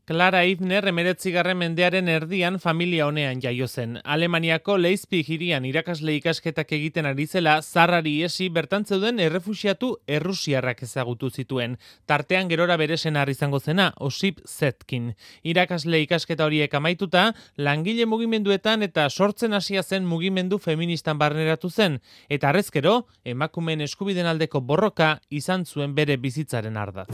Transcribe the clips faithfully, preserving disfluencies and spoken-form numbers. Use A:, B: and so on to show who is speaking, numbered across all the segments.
A: Clara Ifner hemeretzigarren mendearen erdian familia honean jaio zen. Alemaniako Leipzig hirian irakasle ikasketak egiten ari zela, zarrari esi bertan zeuden errefuxiatu errusiarrak ezagutu zituen. Tartean gerora bere senar izango zena, Osip Zetkin. Irakasle ikasketa horiek amaituta, langile mugimenduetan eta sortzen hasia zen mugimendu feministan barneratu zen, eta harrezkero, emakumeen eskubideen aldeko borroka izan zuen bere bizitzaren ardatz.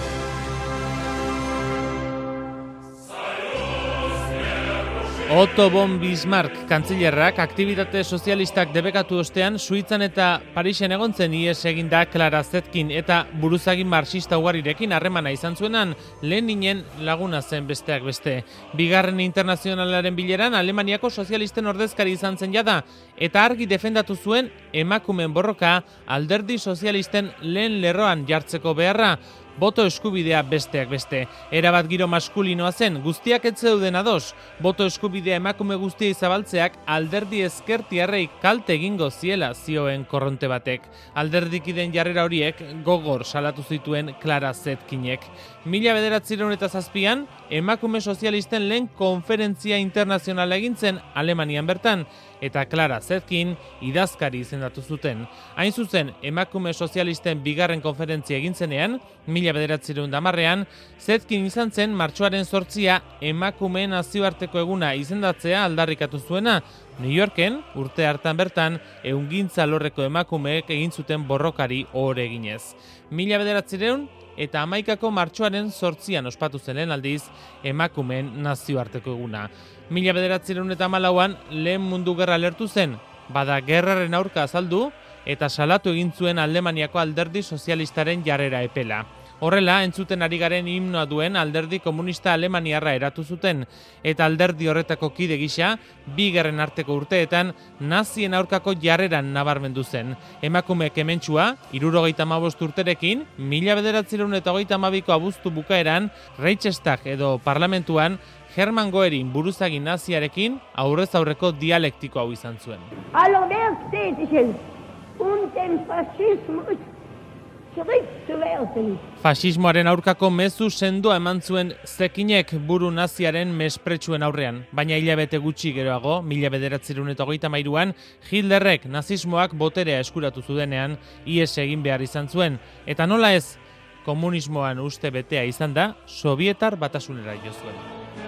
A: Otto von Bismarck kantzilerrak aktibitate sozialistak debekatu ostean Suitzan eta Parisen egon zen ihes eginda Clara Zetkin eta buruzagin marxista ugarirekin harremana izan zuenan Leninen laguna zen besteak beste. Bigarren internazionalaren bileran Alemaniako sozialisten ordezkari izan zen jada eta argi defendatu zuen emakumeen borroka alderdi sozialisten lehen lerroan jartzeko beharra. Boto eskubidea besteak beste. Erabat giro maskulinoa zen, guztiak ez zeuden ados. Boto eskubidea emakume guztiei zabaltzeak alderdi ezkertiarrei kalte egingo ziela zioen korronte batek. Alderdikiden jarrera horiek gogor salatu zituen Clara Zetkinek. Mila bederatziehun eta zazpian, emakume sozialisten lehen konferentzia internazionala egin zen Alemanian bertan, eta Clara Zetkin idazkari izendatu zuten. Hain zuzen, emakume sozialisten bigarren konferentzia egin zenean, mila bederatziehun eta hamarrean, Zetkin izan zen martxoaren zortzia emakumeen nazioarteko eguna izendatzea aldarrikatu zuena. New Yorken, urte hartan bertan, ehungintza lorreko emakumeek egin zuten borrokari ohore eginez. Mila bederatziehun eta hamaikako martxoaren zortzian ospatu zen aldiz emakumeen nazioarteko eguna. Mila bederatziehun eta hamalauan lehen mundu gerra lertu zen, bada gerraren aurka azaldu eta salatu egin zuen Alemaniako alderdi sozialistaren jarrera epela. Horrela, entzuten ari garen himnoa duen alderdi komunista alemaniarra eratu zuten, eta alderdi horretako kide gisa, bi gerren arteko urteetan, nazien aurkako jarreran nabarmendu zen. Emakumeek hementsua, hirurogeita hamabost urterekin, mila bederatziehun eta hogeita hamabiko abuztu bukaeran, Reichstag edo parlamentuan, Hermann Goering buruzagi naziarekin aurrez aurreko dialektiko hau izan zuen. Faxismoaren aurkako mezu sendoa eman zuen Zetkinek buru naziaren mespretsuen aurrean, baina hilabete gutxi geroago, mila bederatziehun eta hogeita hamairuan, Hitlerrek nazismoak boterea eskuratu zudenean ihes egin behar izan zuen, eta nola ez, komunismoan uste betea izan da, Sobietar Batasunera jo zuen.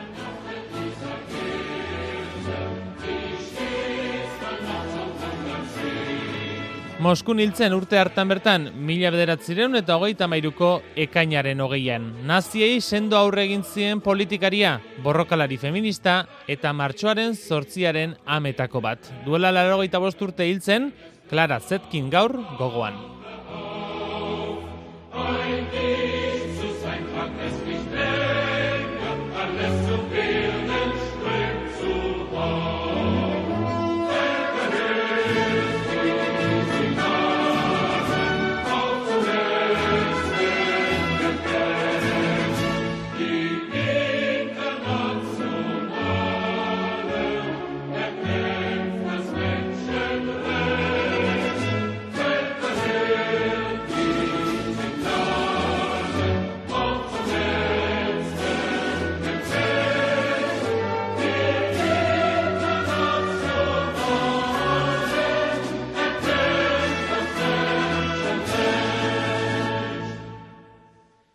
A: Moskun hiltzen urte hartan bertan, mila bederatziehun eta hogeita hamairuko ekainaren hogeian. Naziei sendo aurre egin zien politikaria, borrokalari feminista eta martxoaren zortziaren ametako bat. Duela laurogeita bost urte hiltzen, Clara Zetkin gaur gogoan.
B: Ein Weg zu sein, kann es nicht länger, alles zu viel.